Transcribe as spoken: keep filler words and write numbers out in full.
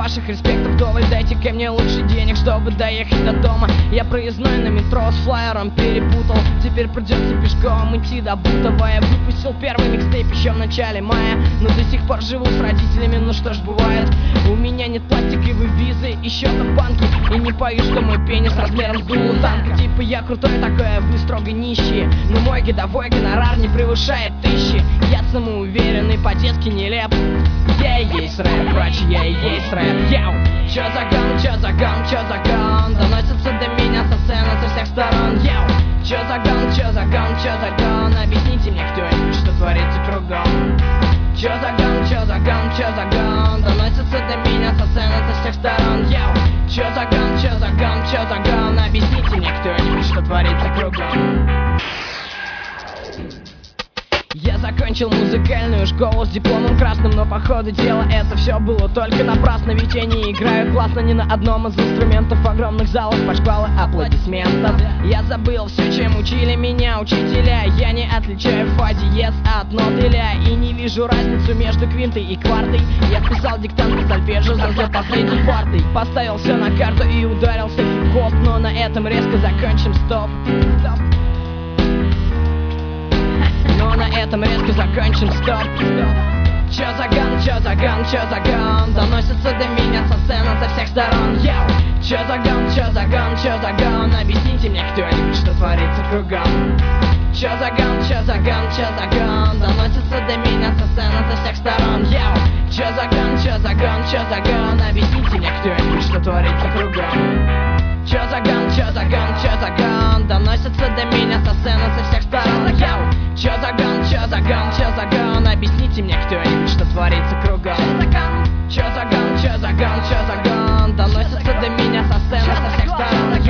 ваших респектов вдоволь. Дайте ко мне лучше денег, чтобы доехать до дома. Я проездной на метро с флайером перепутал. Теперь придется пешком идти до Бутова. Я выпустил первый микстейп еще в начале мая, но до сих пор живу с родителями, ну что ж бывает. У меня нет пластиковой визы и счета в банке, и не пою, что мой пенис размером с дуло танка. Типа я крутой такой, а вы строго нищие, но мой годовой гонорар не превышает тысячи. Я самоуверенный, по-детски нелеп. Я и есть рэп, братья, я и есть рэп. Яу! Чё за гон, чё за гон, чё за гон? Доносится до меня со сцены со всех сторон. Яу! Чё за гон, чё за гон, чё за гон? Объясните мне кто-нибудь, что творится кругом. Чё за гон, чё за гон, чё за гон? Доносится до меня со сцены со всех сторон. Яу! Чё за гон, чё за гон, чё за гон? Объясните мне кто-нибудь, что творится кругом. Я закончил музыкальную школу с дипломом красным, но по ходу дела это все было только напрасно. Ведь я не играю классно ни на одном из инструментов. В огромных залах под шквалы аплодисментов. Я забыл все, чем учили меня учителя. Я не отличаю фа диез от ноты ля, и не вижу разницу между квинтой и квартой. Я списал диктант по сольфеджио за, за последней партой. Поставил все на карту и ударился в хип-хоп, но на этом резко закончим, стоп. Стоп. Но на этом резко закончим, стоп, стоп. Чё за гон, чё за гон, чё за гон? Доносится до меня со сцены со всех сторон. Яу! Чё за гон, чё за гон, чё за гон? Объясните мне кто-нибудь, что творится кругом. Чё за гон, чё за гон, чё за гон? Доносится до меня со сцены со всех сторон. Яу! Чё за гон, чё за гон, чё за гон? Объясните мне кто-нибудь, что творится кругом. Чё за гон, чё за гон, чё за гон? Доносится до меня со сцены со всех сторон. Яу! Чё за гон, чё за гон, чё за гон? Объясните мне кто-нибудь, что творится кругом. Чё за гон, чё за гон, чё за гон? Доносится до меня со сцены со всех сторон.